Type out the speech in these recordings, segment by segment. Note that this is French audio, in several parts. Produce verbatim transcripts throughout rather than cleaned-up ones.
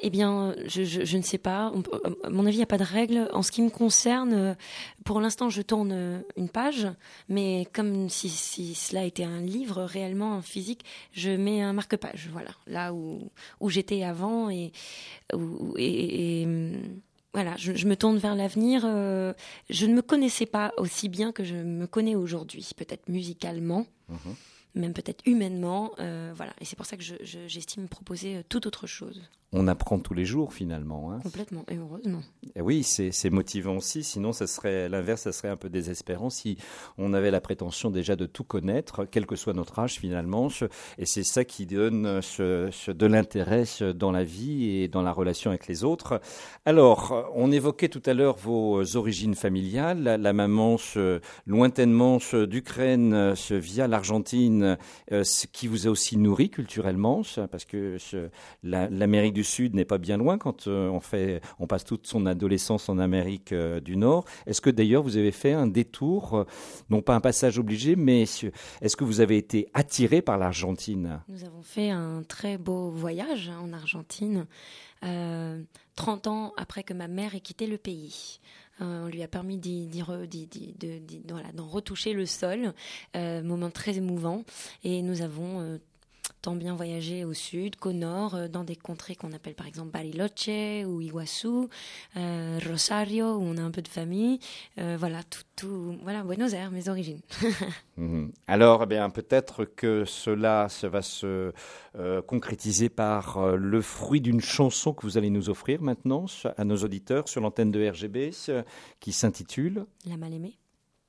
Eh bien, je, je, je ne sais pas. On, à mon avis, il n'y a pas de règle. En ce qui me concerne, pour l'instant, je tourne une page, mais comme si, si cela était un livre réellement physique, je mets un marque-page. Voilà, là où, où j'étais avant et, où, et, et voilà, je, je me tourne vers l'avenir. Euh, je ne me connaissais pas aussi bien que je me connais aujourd'hui, peut-être musicalement. Mmh. Même peut-être humainement, euh, voilà. Et c'est pour ça que je, je, j'estime proposer toute autre chose. On apprend tous les jours, finalement. Hein. Complètement, et heureusement. Et oui, c'est, c'est motivant aussi. Sinon, ça serait l'inverse, ça serait un peu désespérant si on avait la prétention déjà de tout connaître, quel que soit notre âge, finalement. Et c'est ça qui donne ce, ce, de l'intérêt dans la vie et dans la relation avec les autres. Alors, on évoquait tout à l'heure vos origines familiales. La, la maman, ce, lointainement, ce, d'Ukraine, ce, via l'Argentine, euh, ce qui vous a aussi nourri culturellement, parce que ce, la, l'Amérique du Sud n'est pas bien loin quand euh, on, fait, on passe toute son adolescence en Amérique euh, du Nord. Est-ce que d'ailleurs vous avez fait un détour, euh, non pas un passage obligé, mais est-ce que vous avez été attiré par l'Argentine ? Nous avons fait un très beau voyage en Argentine, euh, trente ans après que ma mère ait quitté le pays. Euh, on lui a permis d'y, d'y, d'y, d'y, d'y, d'y, voilà, d'en retoucher le sol, euh, moment très émouvant. Et nous avons euh, tant bien voyagé au sud qu'au nord, euh, dans des contrées qu'on appelle par exemple Bariloche ou Iguaçu, euh, Rosario, où on a un peu de famille. Euh, voilà, tout, tout, voilà, Buenos Aires, mes origines. Mmh. Alors, eh bien, peut-être que cela ça va se euh, concrétiser par euh, le fruit d'une chanson que vous allez nous offrir maintenant à nos auditeurs sur l'antenne de R G B, qui s'intitule « La mal-aimée ».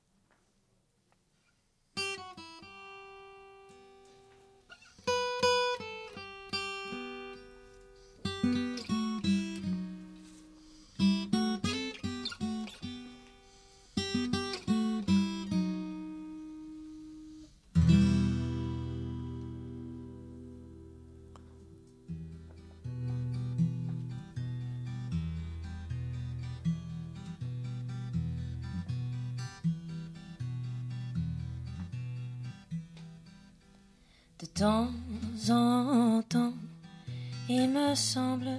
De temps en temps, il me semble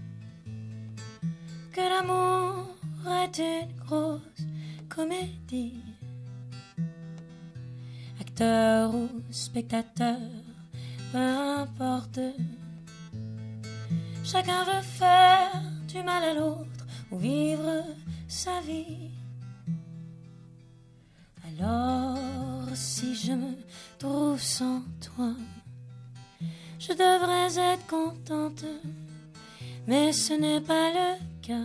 que l'amour est une grosse comédie. Acteur ou spectateur, peu importe. Chacun veut faire du mal à l'autre ou vivre sa vie. Alors, si je me trouve sans toi, je devrais être contente, mais ce n'est pas le cas.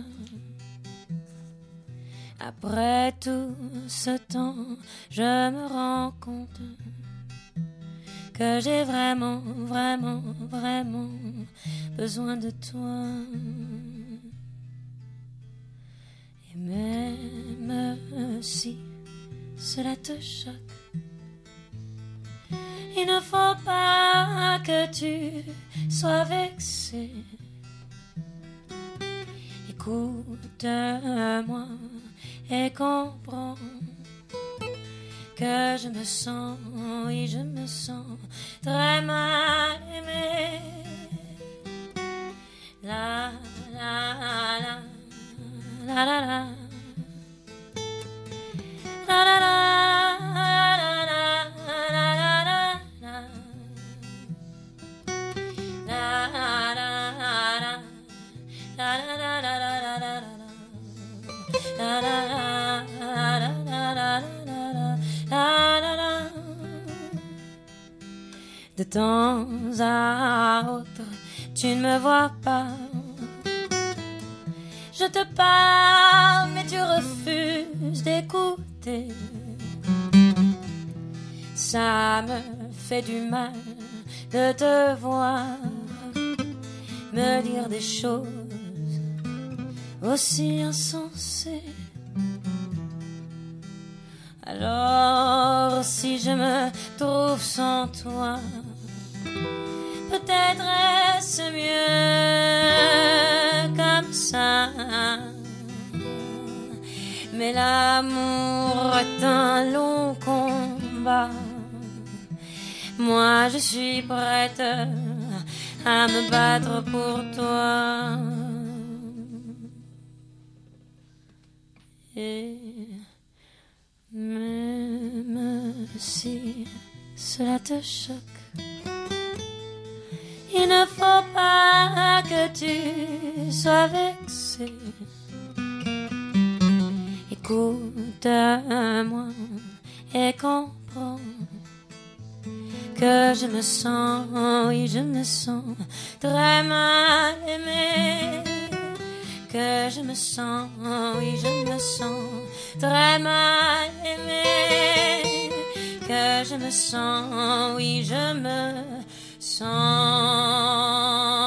Après tout ce temps, je me rends compte que j'ai vraiment, vraiment, vraiment besoin de toi. Et même si cela te choque, il ne faut pas que tu sois vexé. Écoute-moi et comprends que je me sens, oui, je me sens très mal aimée. La la la la la la la la la la. De temps à autre, tu ne me vois pas. Je te parle, mais tu refuses d'écouter. Ça me fait du mal de te voir me dire des choses aussi insensées. Alors, si je me trouve sans toi, peut-être est-ce mieux comme ça. Mais l'amour est un long combat. Moi, je suis prête à me battre pour toi. te choque. Il ne faut pas que tu sois vexé. Écoute-moi et comprends que je me sens, oui je me sens très mal aimée. Que je me sens, oui je me sens très mal aimée. Que je me sens, oui je me sens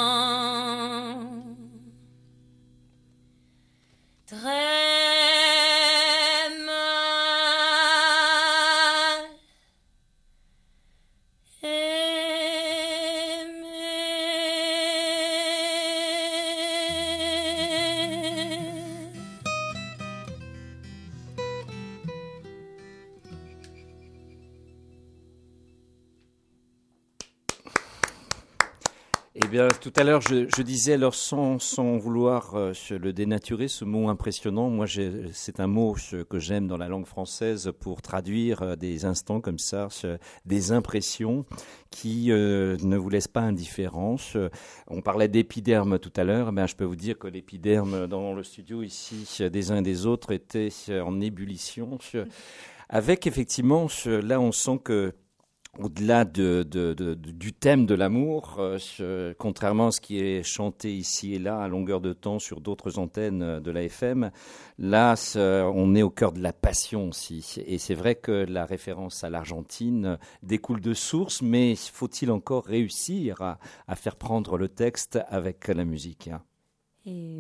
très Eh bien, tout à l'heure, je, je disais, alors sans, sans vouloir euh, le dénaturer, ce mot impressionnant, moi, j'ai, c'est un mot ce, que j'aime dans la langue française pour traduire euh, des instants comme ça, ce, des impressions qui euh, ne vous laissent pas indifférents. On parlait d'épiderme tout à l'heure, ben, je peux vous dire que l'épiderme dans le studio ici, des uns et des autres, était en ébullition. Avec effectivement, là, on sent que au-delà de, de, de, de, du thème de l'amour, euh, ce, contrairement à ce qui est chanté ici et là à longueur de temps sur d'autres antennes de la F M, là, on est au cœur de la passion aussi. Et c'est vrai que la référence à l'Argentine découle de source, mais faut-il encore réussir à, à faire prendre le texte avec la musique, hein. Et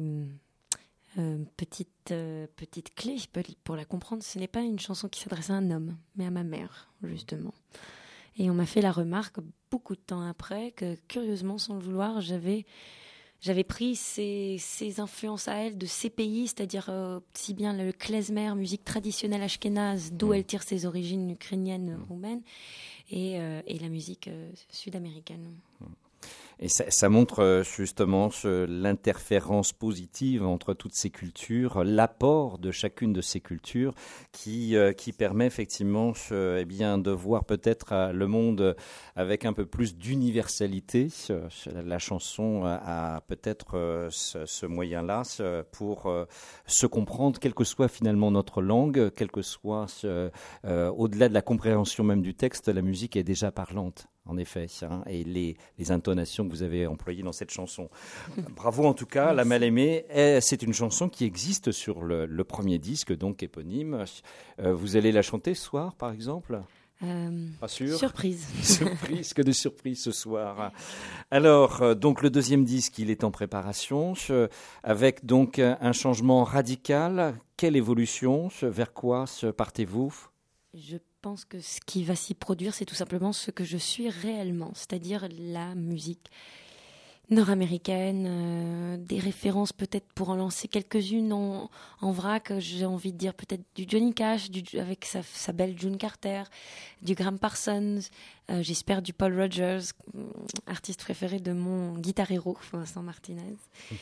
euh, petite, euh, petite clé pour la comprendre, ce n'est pas une chanson qui s'adresse à un homme, mais à ma mère, justement. Et on m'a fait la remarque beaucoup de temps après que, curieusement, sans le vouloir, j'avais, j'avais pris ces, ces influences à elle de ces pays, c'est-à-dire euh, si bien le klezmer, musique traditionnelle ashkénaze, d'où mmh. elle tire ses origines ukrainiennes, mmh. roumaines, et, euh, et la musique euh, sud-américaine. Mmh. Et ça, ça montre justement ce, l'interférence positive entre toutes ces cultures, l'apport de chacune de ces cultures qui, euh, qui permet effectivement ce, eh bien, de voir peut-être le monde avec un peu plus d'universalité. La chanson a peut-être ce, ce moyen-là pour euh, se comprendre, quelle que soit finalement notre langue, quel que soit ce, euh, au-delà de la compréhension même du texte, la musique est déjà parlante. En effet, hein, et les, les intonations que vous avez employées dans cette chanson. Bravo en tout cas, Merci. La Mal-Aimée. C'est une chanson qui existe sur le, le premier disque, donc éponyme. Euh, vous allez la chanter ce soir, par exemple ? Euh, Pas sûr. Surprise. Surprise, que de surprise ce soir. Alors, euh, donc le deuxième disque, il est en préparation, euh, avec donc un changement radical. Quelle évolution ? Vers quoi partez-vous ? Je pense que ce qui va s'y produire, c'est tout simplement ce que je suis réellement, c'est-à-dire la musique nord-américaine, euh, des références peut-être pour en lancer quelques-unes en, en vrac, j'ai envie de dire peut-être du Johnny Cash, du, avec sa, sa belle June Carter, du Graham Parsons, euh, j'espère du Paul Rogers, artiste préféré de mon guitar héros, Vincent Martinez,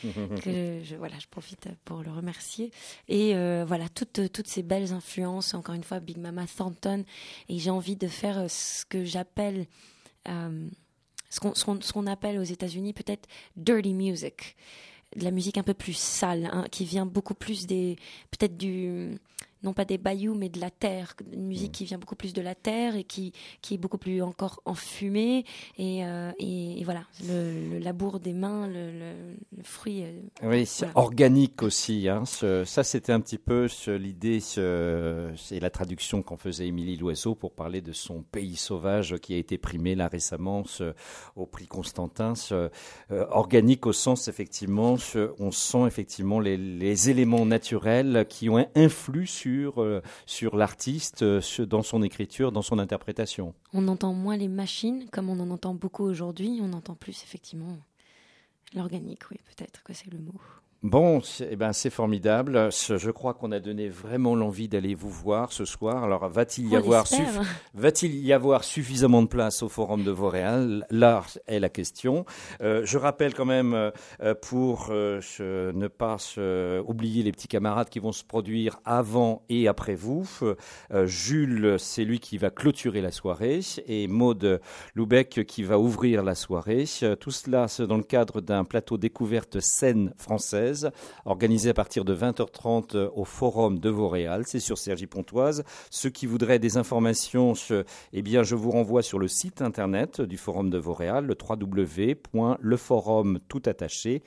que je, voilà, je profite pour le remercier. Et euh, voilà, toutes, toutes ces belles influences, encore une fois, Big Mama Thornton, et j'ai envie de faire ce que j'appelle... Euh, Ce qu'on, ce, qu'on, ce qu'on appelle aux États-Unis peut-être dirty music, de la musique un peu plus sale, hein, qui vient beaucoup plus des, peut-être du, non pas des bayous, mais de la terre, une musique mmh. qui vient beaucoup plus de la terre et qui, qui est beaucoup plus encore enfumée, et, euh, et, et voilà, le, le labour des mains, le, le, le fruit. Euh, oui, c'est voilà. Organique aussi, hein, ce, ça c'était un petit peu ce, l'idée, ce, c'est la traduction qu'en faisait Émilie Loiseau pour parler de son Pays sauvage qui a été primé là récemment ce, au prix Constantin, ce, euh, organique au sens effectivement, ce, on sent effectivement les, les éléments naturels qui ont influé sur Sur, euh, sur l'artiste, euh, dans son écriture, dans son interprétation. On entend moins les machines, comme on en entend beaucoup aujourd'hui. On entend plus, effectivement, l'organique, oui, peut-être que c'est le mot. Bon, eh ben, c'est formidable. Je crois qu'on a donné vraiment l'envie d'aller vous voir ce soir. Alors, va-t-il y, avoir, suff- va-t-il y avoir suffisamment de place au Forum de Vauréal ? Là est la question. Euh, je rappelle quand même, euh, pour euh, ne pas euh, oublier les petits camarades qui vont se produire avant et après vous. Euh, Jules, c'est lui qui va clôturer la soirée, et Maude Loubec qui va ouvrir la soirée. Tout cela, c'est dans le cadre d'un plateau découverte scène française, organisé à partir de vingt heures trente au Forum de Vauréal. C'est sur Cergy-Pontoise. Ceux qui voudraient des informations, eh bien, je vous renvoie sur le site internet du Forum de Vauréal, le w w w point le forum tout attaché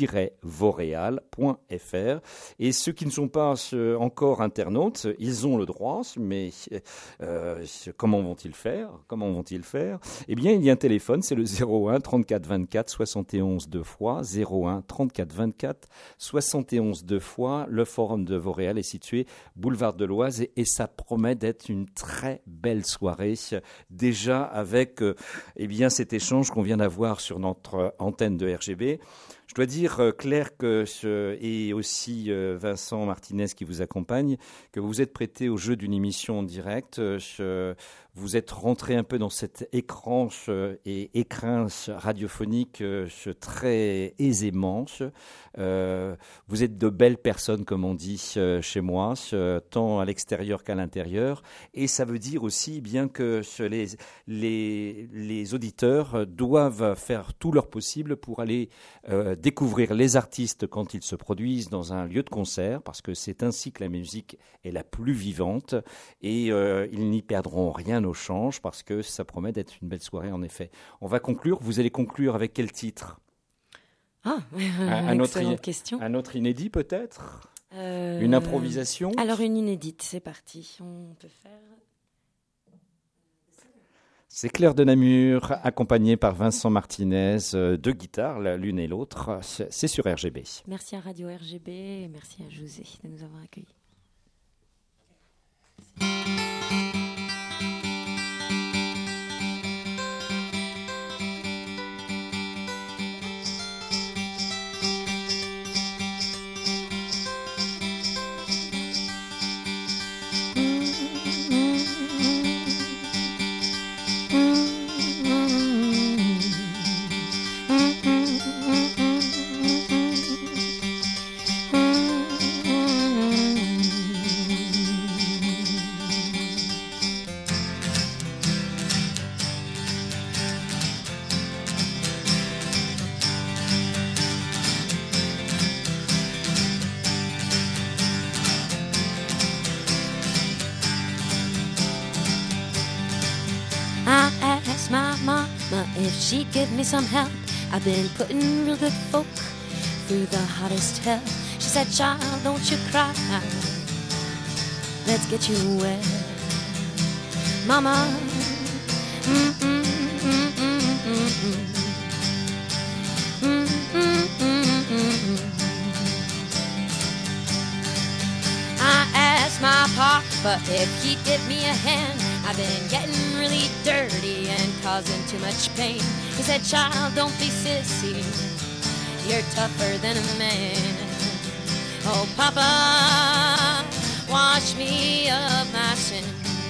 vauréal point f r. Et ceux qui ne sont pas euh, encore internautes, ils ont le droit, mais euh, comment vont-ils faire Comment vont-ils faire Eh bien, il y a un téléphone, c'est le zéro un trente-quatre vingt-quatre soixante et onze deux fois, zéro un trente-quatre vingt-quatre soixante et onze deux fois. Le Forum de Vauréal est situé boulevard de l'Oise et, et ça promet d'être une très belle soirée, déjà avec euh, eh bien, cet échange qu'on vient d'avoir sur notre antenne de R G B. Je dois dire, Claire, que ce, et aussi euh, Vincent Martinez qui vous accompagne, que vous vous êtes prêté au jeu d'une émission en direct. Je, vous êtes rentré un peu dans cet écran et écrin radiophonique très aisément. Euh, vous êtes de belles personnes, comme on dit chez moi, tant à l'extérieur qu'à l'intérieur. Et ça veut dire aussi bien que les, les, les auditeurs doivent faire tout leur possible pour aller euh, découvrir les artistes quand ils se produisent dans un lieu de concert, parce que c'est ainsi que la musique est la plus vivante. Et euh, ils n'y perdront rien au change, parce que ça promet d'être une belle soirée, en effet. On va conclure. Vous allez conclure avec quel titre ? Ah, un, un excellente autre, question. Un autre inédit, peut-être ? euh, Une improvisation ? Alors, une inédite, c'est parti. On peut faire... C'est Claire de Namur, accompagnée par Vincent Martinez, deux guitares, l'une et l'autre. C'est sur R G B. Merci à Radio R G B et merci à José de nous avoir accueillis. If she'd give me some help, I've been putting real good folk through the hottest hell. She said, child, don't you cry, let's get you wet. Mama, mm-mm, mm-mm, mm-mm, mm-mm, mm-mm, mm-mm. I asked my papa if he'd give me a hand. I've been getting really dirty and causing too much pain. He said, child, don't be sissy, you're tougher than a man. Oh, Papa, wash me of my sins,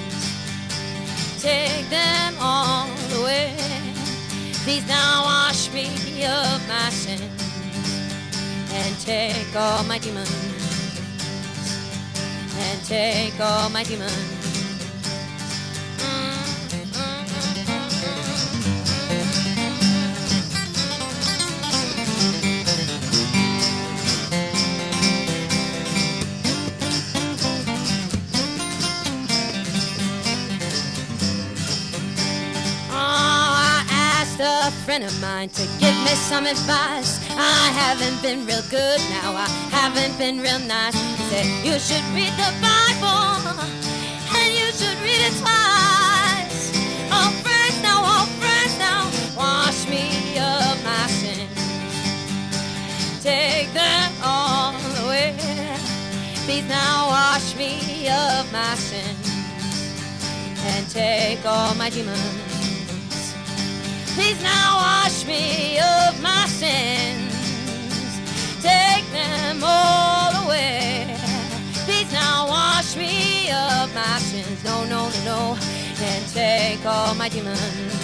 take them all away. Please now wash me of my sins and take all my demons, and take all my demons. A friend of mine to give me some advice. I haven't been real good now, I haven't been real nice. He said, you should read the Bible, and you should read it twice. Oh friends now, oh friends now, wash me of my sins, take them all away. Please now wash me of my sins, and take all my demons. Please now wash me of my sins, take them my sins, no, no, no, no, and take all my demons,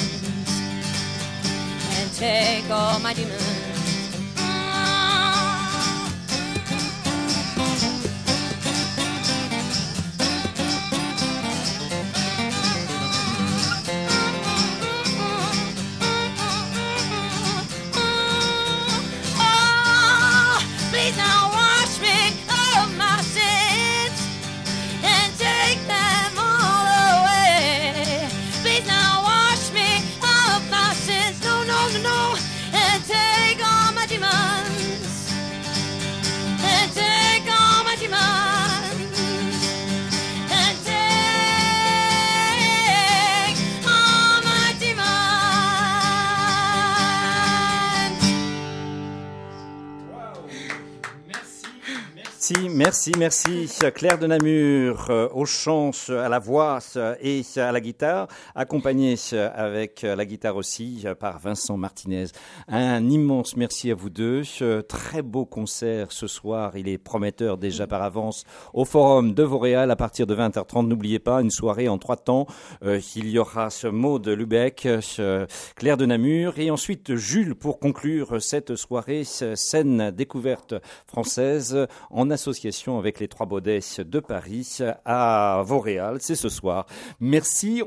and take all my demons. Merci, merci. Claire de Namur euh, au chant, à la voix et à la guitare, accompagnée avec la guitare aussi par Vincent Martinez. Un immense merci à vous deux. Très beau concert ce soir. Il est prometteur déjà par avance au Forum de Vauréal à partir de vingt heures trente. N'oubliez pas, une soirée en trois temps. Euh, il y aura ce Maud Lubeck, ce Claire de Namur et ensuite Jules pour conclure cette soirée scène découverte française en association avec les Trois Baudets de Paris à Vauréal. C'est ce soir. Merci.